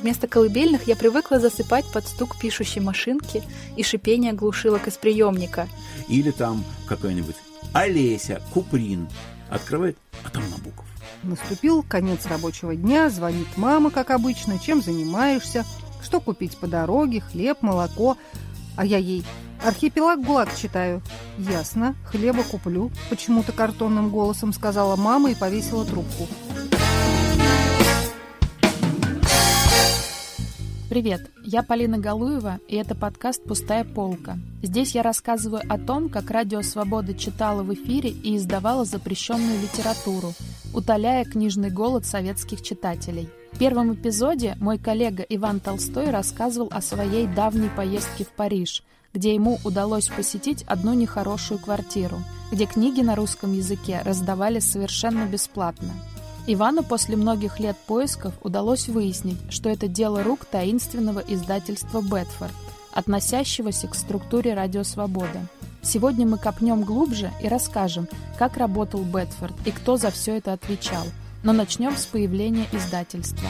Вместо колыбельных я привыкла засыпать под стук пишущей машинки и шипение глушилок из приемника. Или там какая-нибудь Олеся, Куприн открывает, а там Набоков. Наступил конец рабочего дня, звонит мама, как обычно, чем занимаешься, что купить по дороге, хлеб, молоко. А я ей: «Архипелаг ГУЛАГ читаю». «Ясно, хлеба куплю», почему-то картонным голосом сказала мама и повесила трубку. Привет, я Полина Галуева, и это подкаст «Пустая полка». Здесь я рассказываю о том, как Радио Свобода читала в эфире и издавала запрещенную литературу, утоляя книжный голод советских читателей. В первом эпизоде мой коллега Иван Толстой рассказывал о своей давней поездке в Париж, где ему удалось посетить одну нехорошую квартиру, где книги на русском языке раздавали совершенно бесплатно. Ивану после многих лет поисков удалось выяснить, что это дело рук таинственного издательства «Бетфорд», относящегося к структуре «Радио Свобода». Сегодня мы копнем глубже и расскажем, как работал «Бетфорд» и кто за все это отвечал. Но начнем с появления издательства.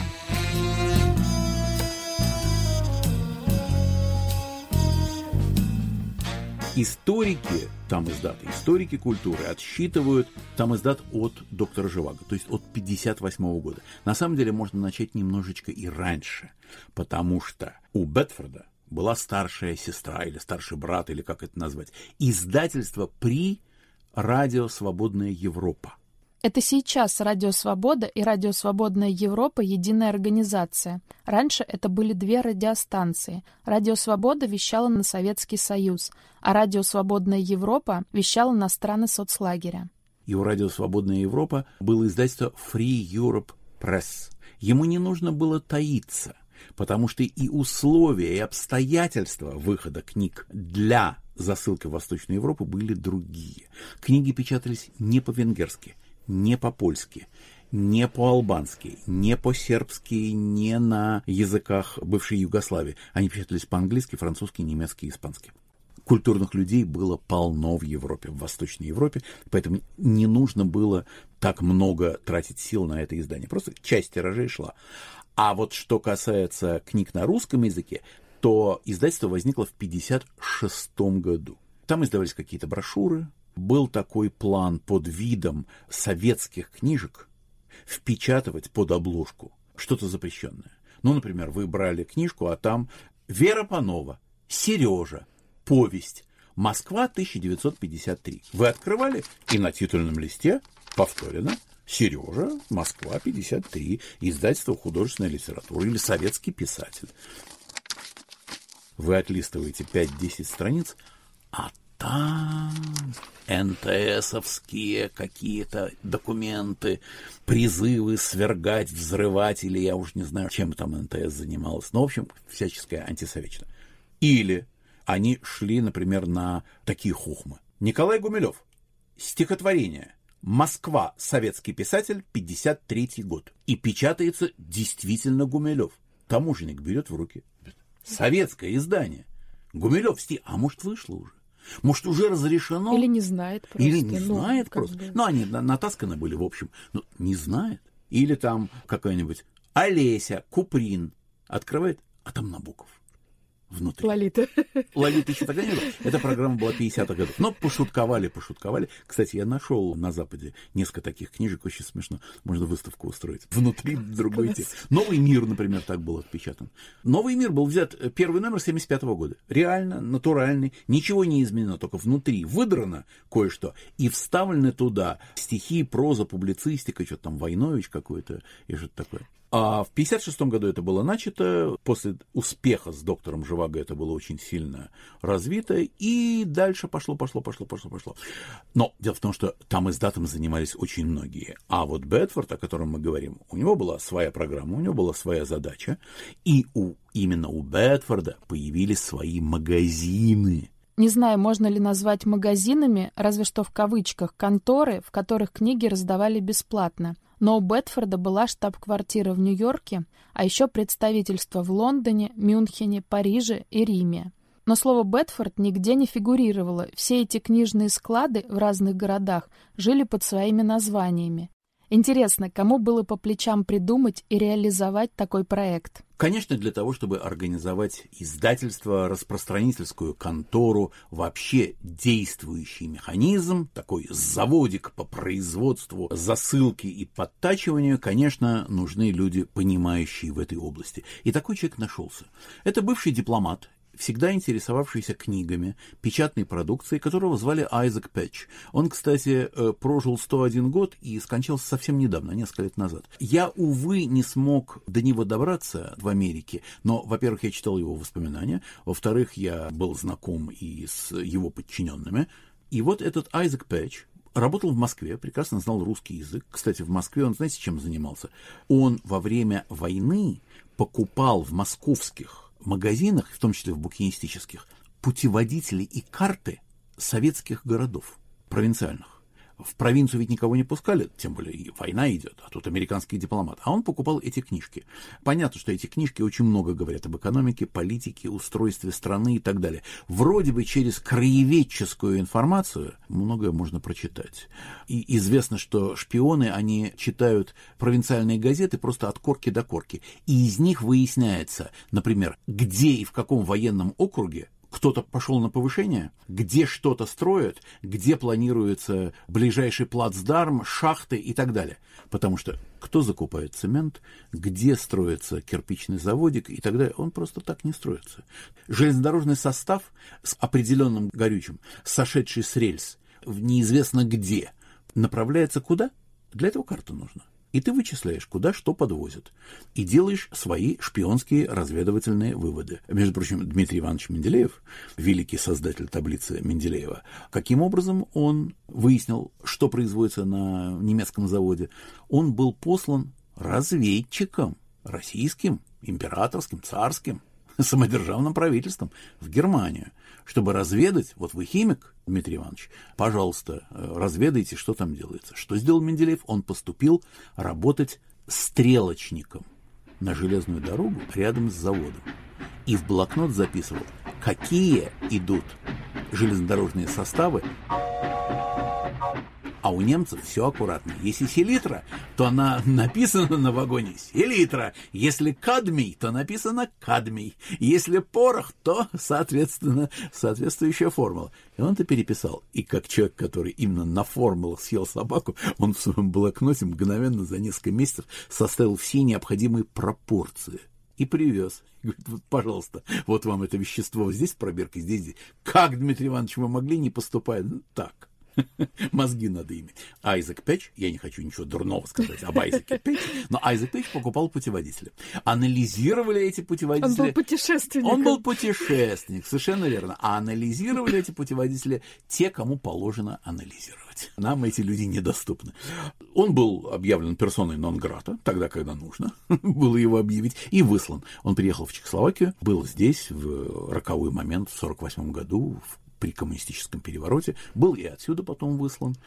Историки, историки культуры отсчитывают тамиздат от доктора Живаго, то есть от 1958 года. На самом деле можно начать немножечко и раньше, потому что у Бетфорда была старшая сестра или старший брат, или как это назвать, издательство при Радио Свободная Европа. Это сейчас Радио Свобода и Радио Свободная Европа – единая организация. Раньше это были две радиостанции. Радио Свобода вещала на Советский Союз, а Радио Свободная Европа вещала на страны соцлагеря. И у Радио Свободная Европа было издательство Free Europe Press. Ему не нужно было таиться, потому что и условия, и обстоятельства выхода книг для засылки в Восточную Европу были другие. Книги печатались не по-венгерски, не по-польски, не по-албански, не по-сербски, не на языках бывшей Югославии. Они печатались по-английски, французски, немецки, испански. Культурных людей было полно в Европе, в Восточной Европе, поэтому не нужно было так много тратить сил на это издание. Просто часть тиражей шла. А вот что касается книг на русском языке, то издательство возникло в 1956 году. Там издавались какие-то брошюры. Был такой план под видом советских книжек впечатывать под обложку что-то запрещенное. Ну, например, вы брали книжку, а там Вера Панова, Сережа, повесть, Москва, 1953. Вы открывали, и на титульном листе повторено Сережа, Москва, 53, издательство художественной литературы или советский писатель. Вы отлистываете 5-10 страниц, а там НТСовские какие-то документы, призывы свергать, взрывать, или я уж не знаю, чем там НТС занималась. Ну, в общем, всяческая антисоветчина. Или они шли, например, на такие хохмы. Николай Гумилев. Стихотворение. Москва. Советский писатель. 53 год. И печатается действительно Гумилев. Таможенник берет в руки. Советское издание. Гумилев стих. А может, вышло уже? Может, уже разрешено? Или не знает просто. Или не знает просто. Ну, они натасканы были, в общем. Ну, не знает. Или там какая-нибудь Олеся, Куприн открывает, а там Набоков внутри. Лолита. Лолита еще тогда не было. Эта программа была 50-х годов. Но пошутковали. Кстати, я нашел на Западе несколько таких книжек. Очень смешно. Можно выставку устроить. Внутри другой текст. «Новый мир», например, так был отпечатан. «Новый мир» был взят, первый номер 75-го года. Реально, натуральный. Ничего не изменено. Только внутри выдрано кое-что. И вставлены туда стихи, проза, публицистика. Что-то там Войнович какой-то и что-то такое. А в 1956 году это было начато, после успеха с доктором Живаго это было очень сильно развито, и дальше пошло. Но дело в том, что там издатом занимались очень многие. А вот Бетфорд, о котором мы говорим, у него была своя программа, у него была своя задача, и именно у Бетфорда появились свои магазины. Не знаю, можно ли назвать магазинами, разве что в кавычках, конторы, в которых книги раздавали бесплатно. Но у Бетфорда была штаб-квартира в Нью-Йорке, а еще представительства в Лондоне, Мюнхене, Париже и Риме. Но слово «Бетфорд» нигде не фигурировало, все эти книжные склады в разных городах жили под своими названиями. Интересно, кому было по плечам придумать и реализовать такой проект? Конечно, для того, чтобы организовать издательство, распространительскую контору, вообще действующий механизм, такой заводик по производству засылки и подтачиванию, конечно, нужны люди, понимающие в этой области. И такой человек нашелся. Это бывший дипломат, всегда интересовавшийся книгами, печатной продукцией, которого звали Айзек Пэтч. Он, кстати, прожил 101 год и скончался совсем недавно, несколько лет назад. Я, увы, не смог до него добраться в Америке, но, во-первых, я читал его воспоминания, во-вторых, я был знаком и с его подчиненными. И вот этот Айзек Пэтч работал в Москве, прекрасно знал русский язык. Кстати, в Москве он, знаете, чем занимался? Он во время войны покупал в московских магазинах, в том числе в букинистических, путеводители и карты советских городов, провинциальных. В провинцию ведь никого не пускали, тем более и война идет, а тут американский дипломат. А он покупал эти книжки. Понятно, что эти книжки очень много говорят об экономике, политике, устройстве страны и так далее. Вроде бы через краеведческую информацию многое можно прочитать. И известно, что шпионы, они читают провинциальные газеты просто от корки до корки. И из них выясняется, например, где и в каком военном округе кто-то пошел на повышение, где что-то строят, где планируется ближайший плацдарм, шахты и так далее. Потому что кто закупает цемент, где строится кирпичный заводик и так далее, он просто так не строится. Железнодорожный состав с определенным горючим, сошедший с рельс, неизвестно где, направляется куда? Для этого карта нужна. И ты вычисляешь, куда что подвозят. И делаешь свои шпионские разведывательные выводы. Между прочим, Дмитрий Иванович Менделеев, великий создатель таблицы Менделеева, каким образом он выяснил, что производится на немецком заводе? Он был послан разведчиком российским, императорским, царским, самодержавным правительством в Германию, чтобы разведать, вот вы химик, Дмитрий Иванович, пожалуйста, разведайте, что там делается. Что сделал Менделеев? Он поступил работать стрелочником на железную дорогу рядом с заводом. И в блокнот записывал, какие идут железнодорожные составы. А у немцев все аккуратно. Если селитра, то она написана на вагоне селитра. Если кадмий, то написано кадмий. Если порох, то, соответственно, соответствующая формула. И он это переписал. И как человек, который именно на формулах съел собаку, он в своем блокноте мгновенно за несколько месяцев составил все необходимые пропорции. И привез. Говорит, вот, пожалуйста, вот вам это вещество здесь пробирка, здесь. Как, Дмитрий Иванович, вы могли не поступать? Ну, так. Мозги надо иметь. Айзек Пэтч, я не хочу ничего дурного сказать об Айзеке Пэтче, но Айзек Пэтч покупал путеводители. Анализировали эти путеводители. Он был путешественник. Он был путешественник, совершенно верно. А анализировали эти путеводители те, кому положено анализировать. Нам эти люди недоступны. Он был объявлен персоной нон-грата, тогда, когда нужно было его объявить, и выслан. Он приехал в Чехословакию, был здесь в роковой момент в 1948 году, при коммунистическом перевороте, был и отсюда потом выслан.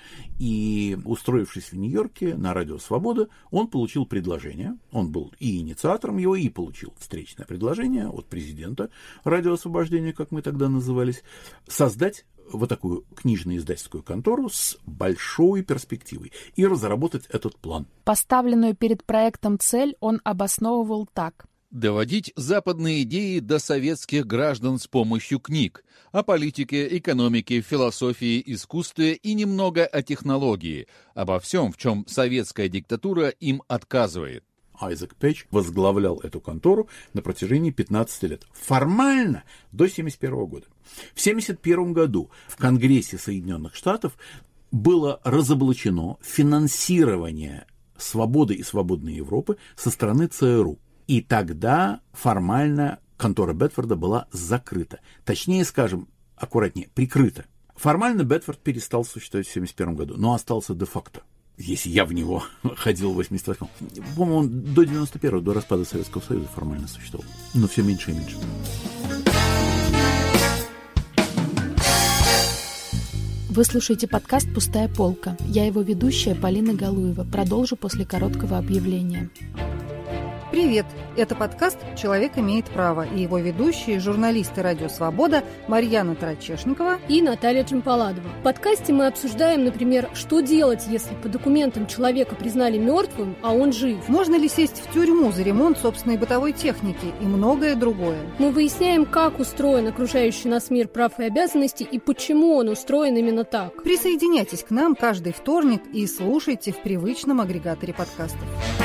И, устроившись в Нью-Йорке на радио «Свобода», он получил предложение, он был и инициатором его, и получил встречное предложение от президента «Радио Освобождения», как мы тогда назывались, создать вот такую книжно-издательскую контору с большой перспективой и разработать этот план. Поставленную перед проектом цель он обосновывал так. Доводить западные идеи до советских граждан с помощью книг о политике, экономике, философии, искусстве и немного о технологии, обо всем, в чем советская диктатура им отказывает. Айзек Пэтч возглавлял эту контору на протяжении 15 лет. Формально до 1971 года. В 1971 году в Конгрессе Соединенных Штатов было разоблачено финансирование «Свободы и свободной Европы» со стороны ЦРУ. И тогда формально контора Бетфорда была закрыта. Точнее, скажем, аккуратнее, прикрыта. Формально Бетфорд перестал существовать в 1971 году, но остался де-факто. Если я в него ходил в 1988-м. По-моему, он до 1991-го, до распада Советского Союза формально существовал. Но все меньше и меньше. Вы слушаете подкаст «Пустая полка». Я его ведущая Полина Галуева. Продолжу после короткого объявления. Привет! Это подкаст «Человек имеет право» и его ведущие, журналисты «Радио Свобода» Марьяна Тарачешникова и Наталья Джампаладова. В подкасте мы обсуждаем, например, что делать, если по документам человека признали мертвым, а он жив. Можно ли сесть в тюрьму за ремонт собственной бытовой техники и многое другое. Мы выясняем, как устроен окружающий нас мир прав и обязанностей и почему он устроен именно так. Присоединяйтесь к нам каждый вторник и слушайте в привычном агрегаторе подкастов.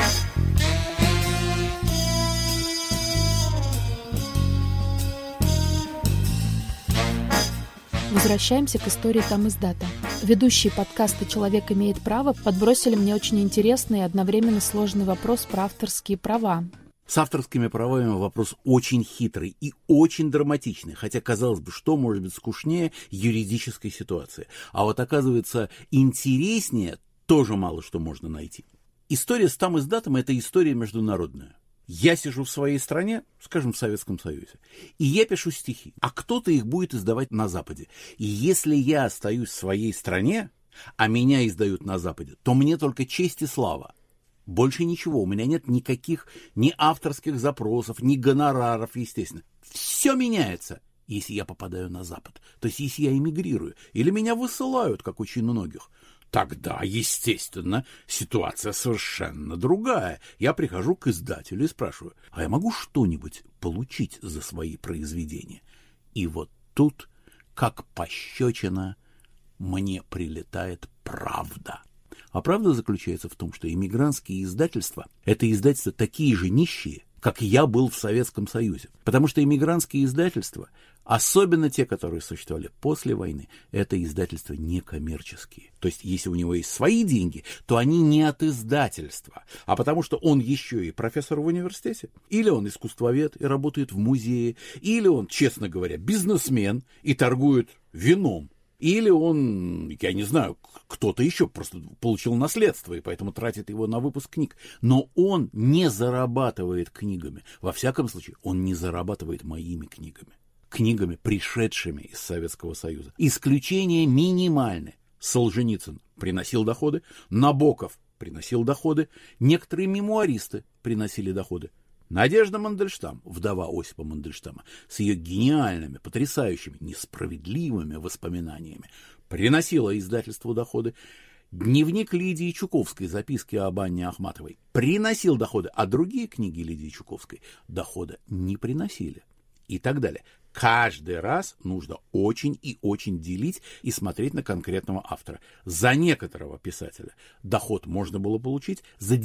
Возвращаемся к истории тамиздата. Ведущие подкаста «Человек имеет право» подбросили мне очень интересный и одновременно сложный вопрос про авторские права. С авторскими правами вопрос очень хитрый и очень драматичный, хотя, казалось бы, что может быть скучнее юридической ситуации. А вот, оказывается, интереснее тоже мало что можно найти. История с тамиздатом – это история международная. Я сижу в своей стране, скажем, в Советском Союзе, и я пишу стихи, а кто-то их будет издавать на Западе. И если я остаюсь в своей стране, а меня издают на Западе, то мне только честь и слава. Больше ничего, у меня нет никаких ни авторских запросов, ни гонораров, естественно. Все меняется, если я попадаю на Запад. То есть, если я эмигрирую, или меня высылают, как очень многих. Тогда, естественно, ситуация совершенно другая. Я прихожу к издателю и спрашиваю, а я могу что-нибудь получить за свои произведения? И вот тут, как пощечина, мне прилетает правда. А правда заключается в том, что эмигрантские издательства – это издательства такие же нищие, как я был в Советском Союзе. Потому что эмигрантские издательства, особенно те, которые существовали после войны, это издательства некоммерческие. То есть, если у него есть свои деньги, то они не от издательства, а потому что он еще и профессор в университете, или он искусствовед и работает в музее, или он, честно говоря, бизнесмен и торгует вином. Или он, я не знаю, кто-то еще просто получил наследство и поэтому тратит его на выпуск книг. Но он не зарабатывает книгами. Во всяком случае, он не зарабатывает моими книгами. Книгами, пришедшими из Советского Союза. Исключения минимальны. Солженицын приносил доходы, Набоков приносил доходы, некоторые мемуаристы приносили доходы. Надежда Мандельштам, вдова Осипа Мандельштама, с ее гениальными, потрясающими, несправедливыми воспоминаниями, приносила издательству доходы. Дневник Лидии Чуковской, записки об Анне Ахматовой, приносил доходы, а другие книги Лидии Чуковской дохода не приносили. И так далее. Каждый раз нужно очень и очень делить и смотреть на конкретного автора. За некоторого писателя доход можно было получить, за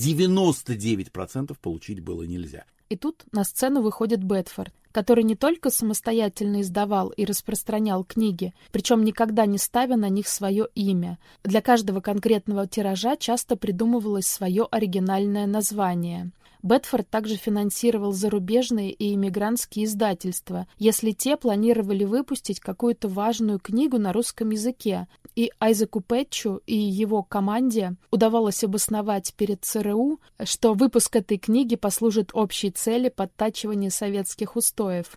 99% получить было нельзя. И тут на сцену выходит Бэдфорд, который не только самостоятельно издавал и распространял книги, причем никогда не ставя на них свое имя. Для каждого конкретного тиража часто придумывалось свое оригинальное название. Бэдфорд также финансировал зарубежные и иммигрантские издательства, если те планировали выпустить какую-то важную книгу на русском языке, и Айзеку Пэтчу и его команде удавалось обосновать перед ЦРУ, что выпуск этой книги послужит общей цели подтачивания советских устоев.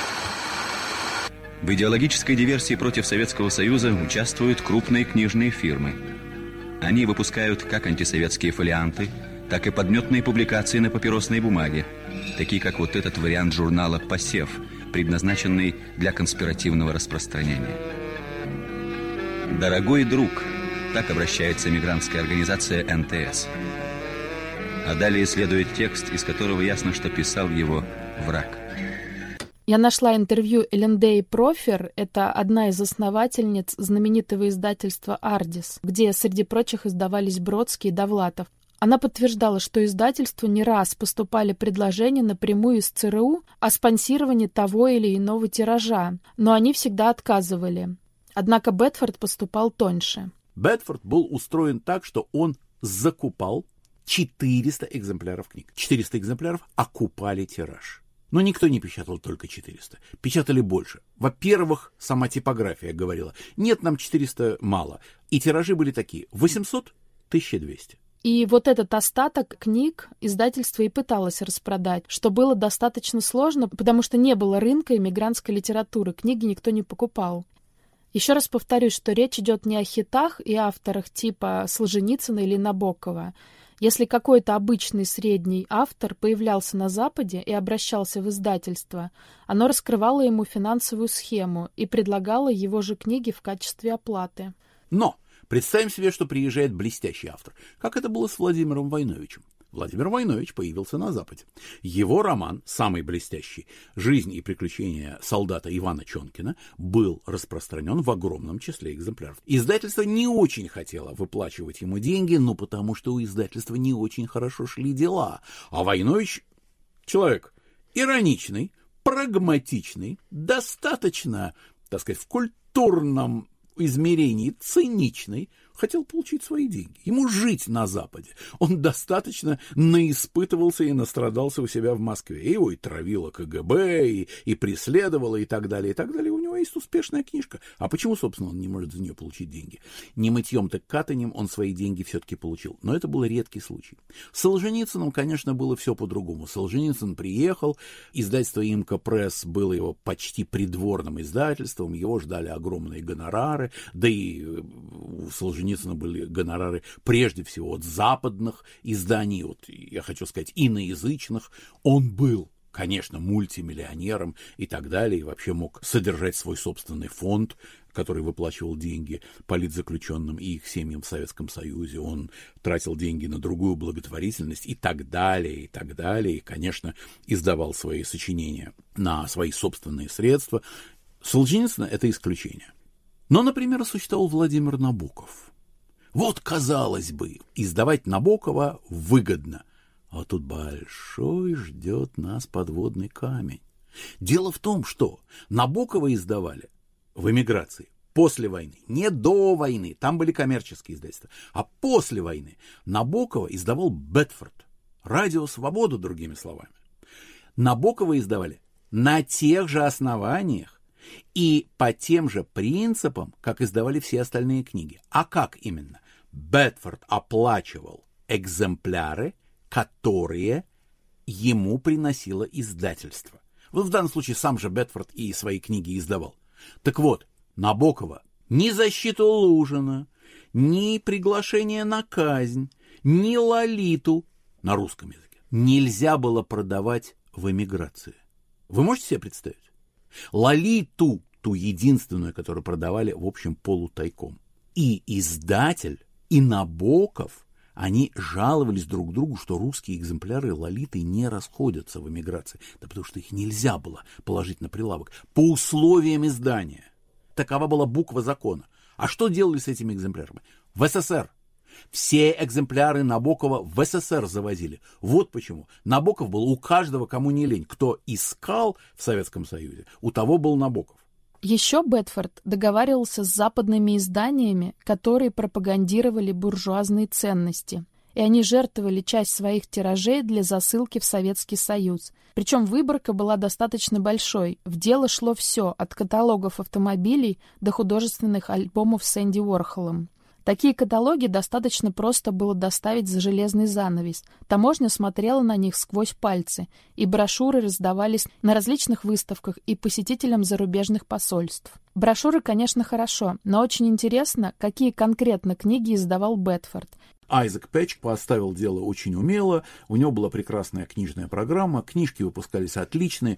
В идеологической диверсии против Советского Союза участвуют крупные книжные фирмы. Они выпускают как антисоветские фолианты, так и подметные публикации на папиросной бумаге, такие как вот этот вариант журнала «Посев», предназначенный для конспиративного распространения. «Дорогой друг», так обращается мигрантская организация НТС. А далее следует текст, из которого ясно, что писал его враг. Я нашла интервью Элендеи Профер, это одна из основательниц знаменитого издательства «Ардис», где, среди прочих, издавались Бродский и Довлатов. Она подтверждала, что издательству не раз поступали предложения напрямую из ЦРУ о спонсировании того или иного тиража, но они всегда отказывали. Однако Бэдфорд поступал тоньше. Бэдфорд был устроен так, что он закупал 400 экземпляров книг. 400 экземпляров окупали тираж. Но никто не печатал только 400. Печатали больше. Во-первых, сама типография говорила, нет, нам 400 мало. И тиражи были такие, 800, 1200. И вот этот остаток книг издательство и пыталось распродать, что было достаточно сложно, потому что не было рынка иммигрантской литературы, книги никто не покупал. Еще раз повторюсь, что речь идет не о хитах и авторах типа Солженицына или Набокова. Если какой-то обычный средний автор появлялся на Западе и обращался в издательство, оно раскрывало ему финансовую схему и предлагало его же книги в качестве оплаты. Но представим себе, что приезжает блестящий автор, как это было с Владимиром Войновичем. Владимир Войнович появился на Западе. Его роман, самый блестящий, «Жизнь и приключения солдата Ивана Чонкина», был распространен в огромном числе экземпляров. Издательство не очень хотело выплачивать ему деньги, но потому что у издательства не очень хорошо шли дела. А Войнович человек ироничный, прагматичный, достаточно, так сказать, в культурном измерении циничный, хотел получить свои деньги. Ему жить на Западе. Он достаточно наиспытывался и настрадался у себя в Москве. Его и травило КГБ, и преследовало, и так далее, и так далее. У него есть успешная книжка. А почему, собственно, он не может за нее получить деньги? Не мытьем, так катанем он свои деньги все-таки получил. Но это был редкий случай. С Солженицыным, конечно, было все по-другому. Солженицын приехал, издательство «Имка Пресс» было его почти придворным издательством, его ждали огромные гонорары, да и у Солженицына были гонорары прежде всего от западных изданий, от, я хочу сказать, иноязычных. Он был, конечно, мультимиллионером и так далее, и вообще мог содержать свой собственный фонд, который выплачивал деньги политзаключенным и их семьям в Советском Союзе. Он тратил деньги на другую благотворительность и так далее, и так далее. И, конечно, издавал свои сочинения на свои собственные средства. Солженицын — это исключение. Но, например, существовал Владимир Набоков. Вот, казалось бы, издавать Набокова выгодно. А тут большой ждет нас подводный камень. Дело в том, что Набокова издавали в эмиграции после войны, не до войны, там были коммерческие издательства, а после войны. Набокова издавал Бетфорд, «Радио Свободу», другими словами. Набокова издавали на тех же основаниях и по тем же принципам, как издавали все остальные книги. А как именно? Бетфорд оплачивал экземпляры, которые ему приносило издательство. Вот в данном случае сам же Бетфорд и свои книги издавал. Так вот, Набокова ни защиту Лужина, ни приглашение на казнь, ни Лолиту на русском языке нельзя было продавать в эмиграции. Вы можете себе представить? Лолиту, ту единственную, которую продавали, в общем, полутайком. И издатель, и Набоков, они жаловались друг другу, что русские экземпляры Лолиты не расходятся в эмиграции. Да потому что их нельзя было положить на прилавок по условиям издания. Такова была буква закона. А что делали с этими экземплярами? В СССР. Все экземпляры Набокова в СССР завозили. Вот почему. Набоков был у каждого, кому не лень. Кто искал в Советском Союзе, у того был Набоков. Еще Бетфорд договаривался с западными изданиями, которые пропагандировали буржуазные ценности, и они жертвовали часть своих тиражей для засылки в Советский Союз. Причем выборка была достаточно большой, в дело шло все, от каталогов автомобилей до художественных альбомов с Энди Уорхолом. Такие каталоги достаточно просто было доставить за железный занавес. Таможня смотрела на них сквозь пальцы, и брошюры раздавались на различных выставках и посетителям зарубежных посольств. Брошюры, конечно, хорошо, но очень интересно, какие конкретно книги издавал Бетфорд. Айзек Пэтч поставил дело очень умело, у него была прекрасная книжная программа, книжки выпускались отличные,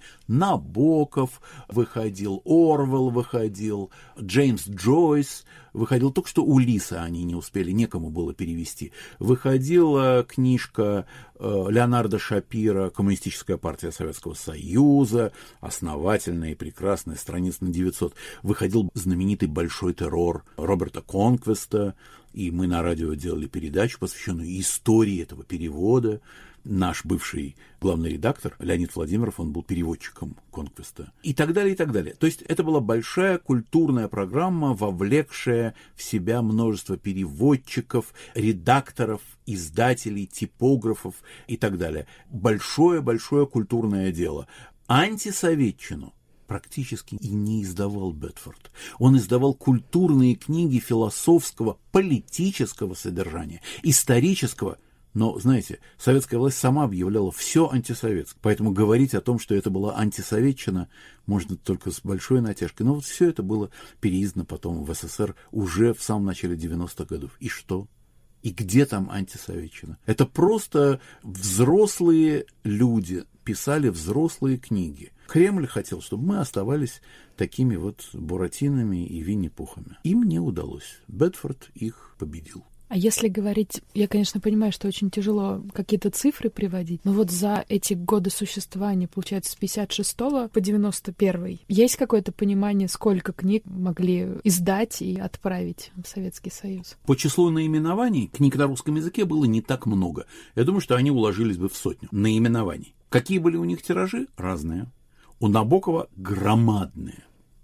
Набоков выходил, Орвелл выходил, Джеймс Джойс выходил, только что Улисса они не успели, некому было перевести. Выходила книжка Леонардо Шапира «Коммунистическая партия Советского Союза», основательная и прекрасная, страниц на 900. Выходил знаменитый «Большой террор» Роберта Конквеста, и мы на радио делали передачу, посвященную истории этого перевода. Наш бывший главный редактор Леонид Владимиров, он был переводчиком Конквеста. И так далее, и так далее. То есть это была большая культурная программа, вовлекшая в себя множество переводчиков, редакторов, издателей, типографов и так далее. Большое-большое культурное дело. Антисоветчину практически и не издавал Бетфорд. Он издавал культурные книги философского, политического содержания, исторического. Но, знаете, советская власть сама объявляла все антисоветское. Поэтому говорить о том, что это была антисоветчина, можно только с большой натяжкой. Но вот все это было переиздано потом в СССР уже в самом начале 90-х годов. И что? И где там антисоветчина? Это просто взрослые люди писали взрослые книги. Кремль хотел, чтобы мы оставались такими вот Буратинами и Винни-Пухами. Им не удалось. Бедфорд их победил. А если говорить, я, конечно, понимаю, что очень тяжело какие-то цифры приводить, но вот за эти годы существования, получается, с 56 по 91, есть какое-то понимание, сколько книг могли издать и отправить в Советский Союз? По числу наименований книг на русском языке было не так много. Я думаю, что они уложились бы в 100 наименований. Какие были у них тиражи? Разные. У Набокова громадные.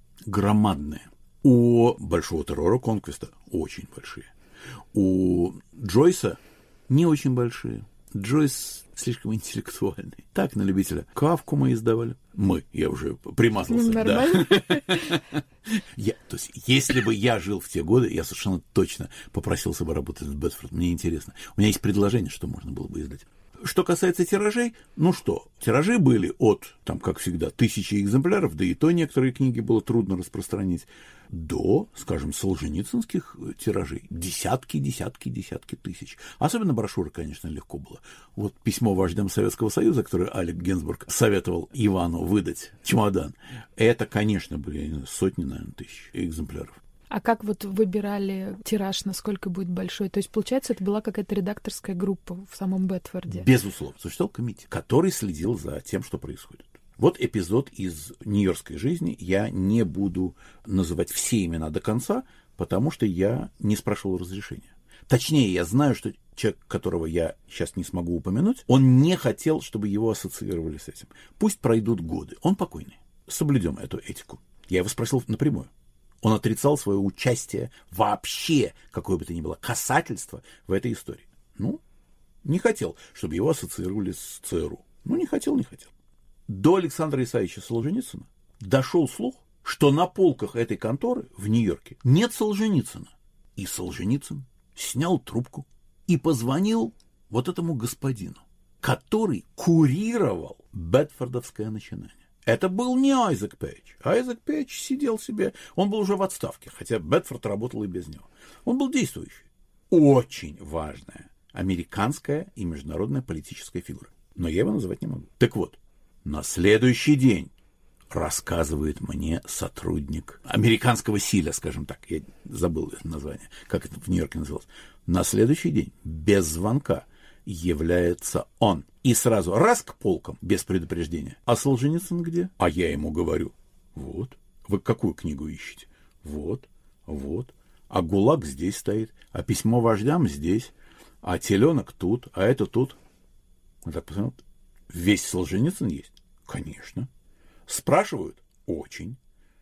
У Большого террора Конквиста очень большие. У Джойса не очень большие. Джойс слишком интеллектуальный. Так, на любителя. Кафку мы издавали. Я уже примазался. Нормально. Да. То есть, если бы я жил в те годы, я совершенно точно попросился бы работать с Бедфордом. Мне интересно. У меня есть предложение, что можно было бы издать. Что касается тиражей, тиражи были от, как всегда, 1000 экземпляров, да и то некоторые книги было трудно распространить, до, скажем, солженицынских тиражей. Десятки тысяч. Особенно брошюры, конечно, легко было. Вот письмо вождям Советского Союза, которое Алек Генсбург советовал Ивану выдать, чемодан, это, конечно, были сотни, наверное, тысяч экземпляров. А как вот выбирали тираж, насколько будет большой? То есть, получается, это была какая-то редакторская группа в самом Бедфорде? Безусловно. Существовал комитет, который следил за тем, что происходит. Вот эпизод из нью-йоркской жизни. Я не буду называть все имена до конца, потому что я не спрашивал разрешения. Точнее, я знаю, что человек, которого я сейчас не смогу упомянуть, он не хотел, чтобы его ассоциировали с этим. Пусть пройдут годы. Он покойный. Соблюдем эту этику. Я его спросил напрямую. Он отрицал свое участие вообще, какое бы то ни было, касательство в этой истории. Не хотел, чтобы его ассоциировали с ЦРУ. Не хотел. До Александра Исаевича Солженицына дошел слух, что на полках этой конторы в Нью-Йорке нет Солженицына. И Солженицын снял трубку и позвонил вот этому господину, который курировал бедфордовское начинание. Это был не Айзек Пейдж. Айзек Пейдж сидел себе, он был уже в отставке, хотя Бедфорд работал и без него. Он был действующий. Очень важная американская и международная политическая фигура. Но я его называть не могу. Так вот, на следующий день рассказывает мне сотрудник американского СИЛа, скажем так, я забыл это название, как это в Нью-Йорке называлось. На следующий день, без звонка, является он. И сразу раз к полкам, без предупреждения. А Солженицын где? А я ему говорю, вот, вы какую книгу ищете? Вот. А ГУЛАГ здесь стоит, а письмо вождям здесь, а теленок тут, а это тут. Он так посмотрел, весь Солженицын есть? Конечно. Спрашивают? Очень.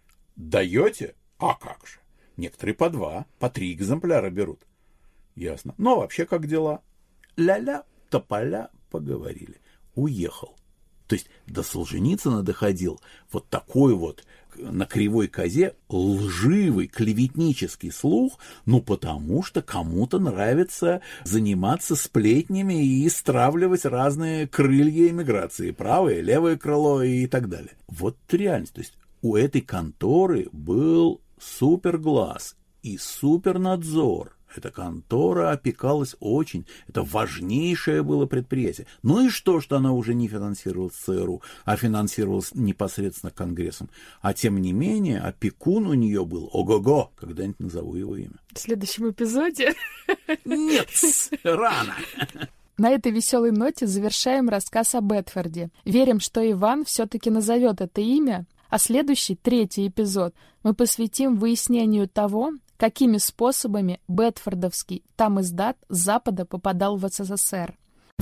Даете? А как же? Некоторые по 2, по 3 экземпляра берут. Ясно. Но вообще как дела? Ля-ля, тополя, поговорили. Уехал. То есть до Солженицына доходил вот такой вот на кривой козе лживый, клеветнический слух, потому что кому-то нравится заниматься сплетнями и стравливать разные крылья эмиграции, правое, левое крыло и так далее. Вот реальность. То есть у этой конторы был суперглаз и супернадзор. Эта контора опекалась очень. Это важнейшее было предприятие. И что она уже не финансировалась ЦРУ, а финансировалась непосредственно Конгрессом. А тем не менее, опекун у нее был ого-го. Когда-нибудь назову его имя. В следующем эпизоде? Нет, рано. На этой веселой ноте завершаем рассказ о Бедфорде. Верим, что Иван все-таки назовет это имя, а следующий, 3-й эпизод, мы посвятим выяснению того, какими способами бедфордовский тамиздат с Запада попадал в СССР.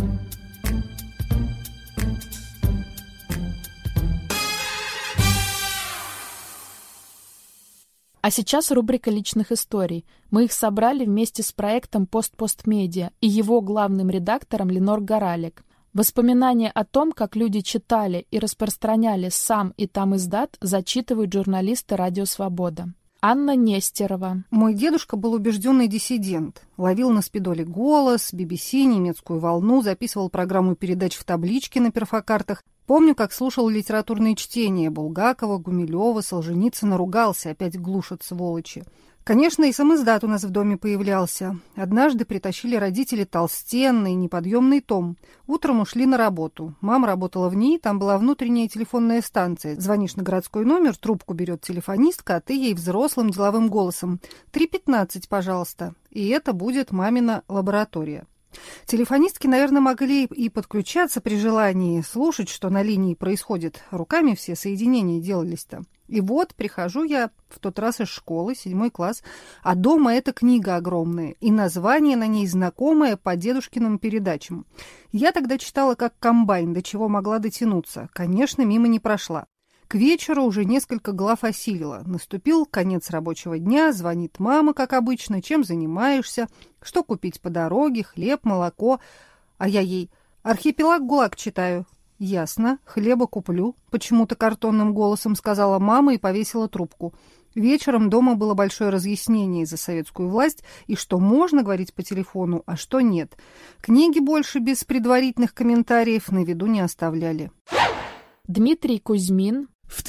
А сейчас рубрика личных историй. Мы их собрали вместе с проектом «Пост-Пост-Медиа» и его главным редактором Ленор Горалик. Воспоминания о том, как люди читали и распространяли сам и тамиздат, зачитывают журналисты «Радио Свобода». Анна Нестерова. Мой дедушка был убежденный диссидент. Ловил на спидоле «Голос», BBC, «Немецкую волну», записывал программу передач в табличке на перфокартах. Помню, как слушал литературные чтения Булгакова, Гумилева, Солженицына, ругался, опять глушат сволочи. Конечно, и самиздат у нас в доме появлялся. Однажды притащили родители толстенный, неподъемный том. Утром ушли на работу. Мама работала в ней, там была внутренняя телефонная станция. Звонишь на городской номер, трубку берет телефонистка, а ты ей взрослым деловым голосом: 3:15, пожалуйста. И это будет мамина лаборатория. Телефонистки, наверное, могли и подключаться при желании, слушать, что на линии происходит. Руками все соединения делались-то. И вот прихожу я в тот раз из школы, 7 класс, а дома эта книга огромная, и название на ней знакомое по дедушкиным передачам. Я тогда читала как комбайн, до чего могла дотянуться. Конечно, мимо не прошла. К вечеру уже несколько глав осилила. Наступил конец рабочего дня, звонит мама, как обычно: чем занимаешься, что купить по дороге, хлеб, молоко. А я ей: «Архипелаг ГУЛАГ читаю». «Ясно, хлеба куплю», — почему-то картонным голосом сказала мама и повесила трубку. Вечером дома было большое разъяснение за советскую власть, и что можно говорить по телефону, а что нет. Книги больше без предварительных комментариев на виду не оставляли. Дмитрий Кузьмин. В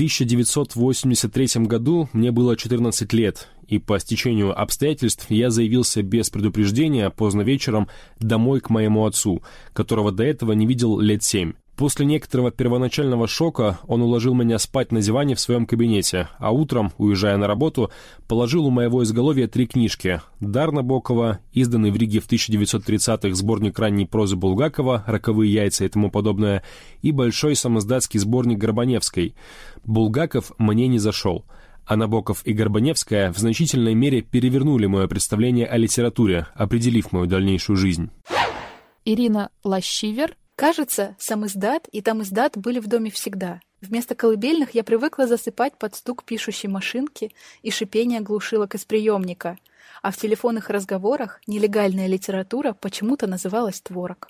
1983 году мне было 14 лет, и по стечению обстоятельств я заявился без предупреждения поздно вечером домой к моему отцу, которого до этого не видел лет 7. После некоторого первоначального шока он уложил меня спать на диване в своем кабинете, а утром, уезжая на работу, положил у моего изголовья 3 книжки: «Дар Набокова», изданный в Риге в 1930-х сборник ранней прозы Булгакова «Роковые яйца» и тому подобное, и большой самиздатский сборник Горбаневской. Булгаков мне не зашел, а Набоков и Горбаневская в значительной мере перевернули мое представление о литературе, определив мою дальнейшую жизнь. Ирина Лощивер. Кажется, самиздат и тамиздат были в доме всегда. Вместо колыбельных я привыкла засыпать под стук пишущей машинки и шипение глушилок из приемника, а в телефонных разговорах нелегальная литература почему-то называлась творог.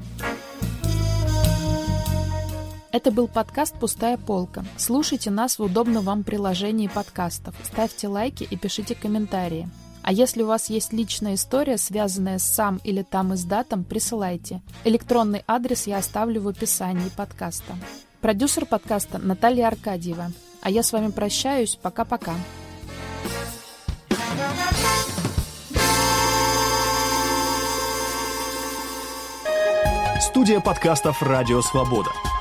Это был подкаст «Пустая полка». Слушайте нас в удобном вам приложении подкастов, ставьте лайки и пишите комментарии. А если у вас есть личная история, связанная с сам или тамиздатом, присылайте. Электронный адрес я оставлю в описании подкаста. Продюсер подкаста Наталья Аркадьева. А я с вами прощаюсь. Пока-пока. Студия подкастов «Радио Свобода».